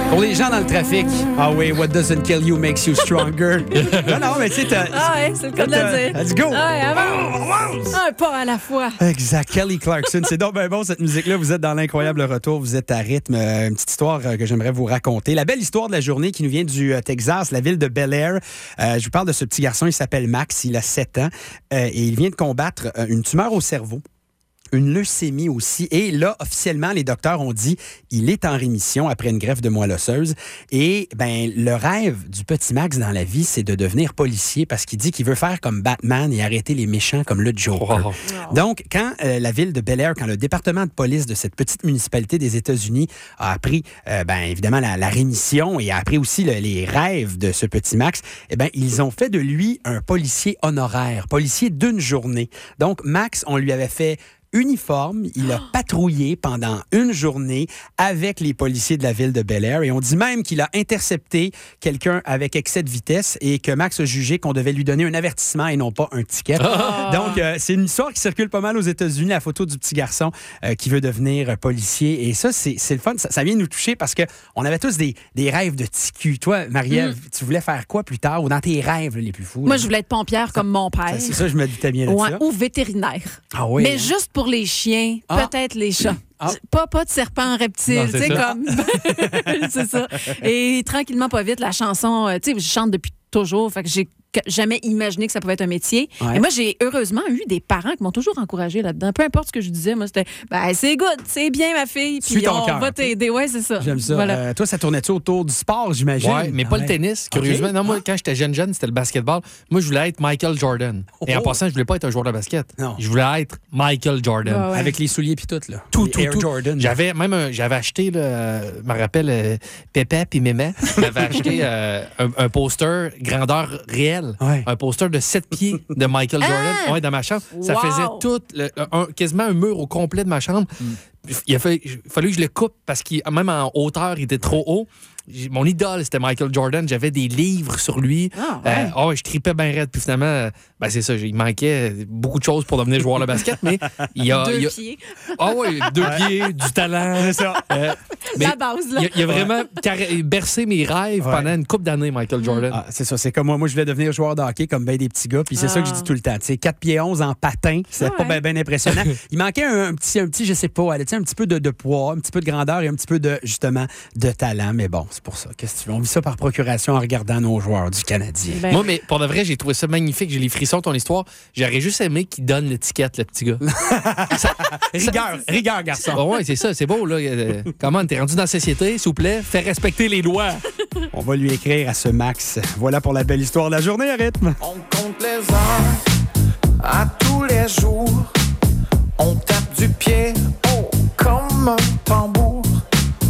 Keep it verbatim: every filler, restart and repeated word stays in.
Pour les gens dans le trafic, ah oui, what doesn't kill you makes you stronger. non, non, mais tu sais, t'as... Ah ouais, c'est le cas de le dire. Let's go! Ah ouais, avance. Un pas à la fois. Exact. Kelly Clarkson. C'est donc bien bon, cette musique-là. Vous êtes dans l'incroyable retour. Vous êtes à rythme. Euh, une petite histoire euh, que j'aimerais vous raconter. La belle histoire de la journée qui nous vient du euh, Texas, la ville de Bel Air. Euh, je vous parle de ce petit garçon. Il s'appelle Max. Il a sept ans. Euh, et il vient de combattre euh, une tumeur au cerveau. Une leucémie aussi. Et là, officiellement, les docteurs ont dit il est en rémission après une greffe de moelle osseuse. Et ben, le rêve du petit Max dans la vie, c'est de devenir policier parce qu'il dit qu'il veut faire comme Batman et arrêter les méchants comme le Joker. Wow. Donc, quand euh, la ville de Bel Air, quand le département de police de cette petite municipalité des États-Unis a appris, euh, ben, évidemment, la, la rémission et a appris aussi le, les rêves de ce petit Max, eh ben, ils ont fait de lui un policier honoraire, policier d'une journée. Donc, Max, on lui avait fait uniforme, il a patrouillé pendant une journée avec les policiers de la ville de Bel Air et on dit même qu'il a intercepté quelqu'un avec excès de vitesse et que Max a jugé qu'on devait lui donner un avertissement et non pas un ticket. Oh. Donc, euh, c'est une histoire qui circule pas mal aux États-Unis, la photo du petit garçon euh, qui veut devenir policier. Et ça, c'est, c'est le fun. Ça, ça vient nous toucher parce qu'on avait tous des, des rêves de T Q. Toi, Marie-Ève, mm. tu voulais faire quoi plus tard ou dans tes rêves les plus fous? Moi, là? je voulais être pompière ça, comme mon père. C'est ça, je me doutais bien de ouais, ça. Ou vétérinaire. Ah oui, Mais hein? juste pour les chiens, ah. peut-être les chats. Ah. Pas, pas de serpent reptile, tu sais, comme. c'est ça. Et tranquillement, pas vite, la chanson, tu sais, je chante depuis toujours, fait que j'ai jamais imaginé que ça pouvait être un métier. Ouais. Et moi, j'ai heureusement eu des parents qui m'ont toujours encouragé là-dedans. Peu importe ce que je disais, moi, c'était ben, c'est good, c'est bien, ma fille. Puis on cœur. va t'aider. Ouais, c'est ça. J'aime ça. Voilà. Euh, toi, ça tournait-tu autour du sport, j'imagine? Oui, mais pas ah, le tennis. Curieusement, okay. non, moi, ah. quand j'étais jeune, jeune, c'était le basketball. Moi, je voulais être Michael Jordan. Oh. Et en passant, je voulais pas être un joueur de basket. Non. Je voulais être Michael Jordan. Ouais, ouais. Avec les souliers puis tout, là. Tout, les tout, Air tout. Jordan. J'avais même un, j'avais acheté, là, je me rappelle, euh, Pépé puis Mémé. J'avais acheté euh, un, un poster grandeur réelle. Ouais. Un poster de sept pieds de Michael Jordan ah! ouais, dans ma chambre. Ça wow! faisait tout, le, un, quasiment un mur au complet de ma chambre. Mm. Il a fallu, il fallait que je le coupe parce qu'il même en hauteur, il était trop haut. Mon idole, c'était Michael Jordan. J'avais des livres sur lui. Ah, ouais. Euh, oh, je tripais bien raide. Puis finalement, ben c'est ça, il manquait beaucoup de choses pour devenir joueur de basket, mais il y a... Deux il y a, pieds. Ah oh, oui, deux pieds, du talent. C'est ça. Euh, La base, là. Il, il a vraiment ouais. bercé mes rêves ouais. pendant une couple d'années, Michael Jordan. Ah, c'est ça, c'est comme moi. Moi, je voulais devenir joueur de hockey comme bien des petits gars. Puis c'est ah. ça que je dis tout le temps. Tu sais, quatre pieds onze en patin, c'était ah, pas ouais. bien ben impressionnant. Il manquait un, un, petit, un petit, je sais pas, un petit peu de, de poids, un petit peu de grandeur et un petit peu de, justement, de talent. Mais bon, c'est pour ça. Qu'est-ce que tu veux? On vit ça par procuration en regardant nos joueurs du Canadien. Ben... Moi, mais pour de vrai, j'ai trouvé ça magnifique. J'ai les frissons, ton histoire. J'aurais juste aimé qu'il donne l'étiquette, le petit gars. ça, rigueur, rigueur, garçon. Bon, ouais, c'est ça, c'est beau, là. Euh, comment, t'es rendu dans la société, s'il vous plaît? Fais respecter les lois. On va lui écrire à ce Max. Voilà pour la belle histoire de la journée à rythme. On compte les heures.